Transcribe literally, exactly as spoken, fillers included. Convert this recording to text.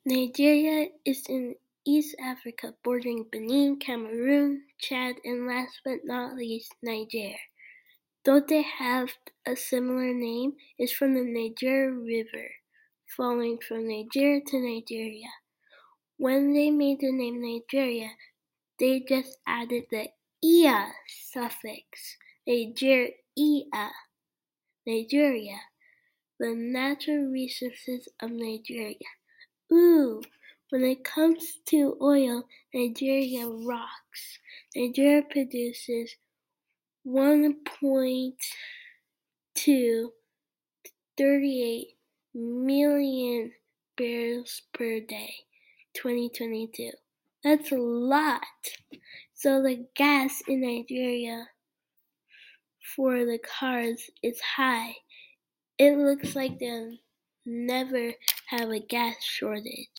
Nigeria is in East Africa, bordering Benin, Cameroon, Chad, and last but not least, Niger. Though they have a similar name, it's from the Niger River, flowing from Niger to Nigeria. When they made the name Nigeria, they just added the "ia" suffix, Nigeria, Nigeria, the natural resources of Nigeria. Ooh, when it comes to oil, Nigeria rocks. Nigeria produces one point two three eight million barrels per day, twenty twenty-two. That's a lot. So the gas in Nigeria for the cars is high. It looks like they'll never have a gas shortage.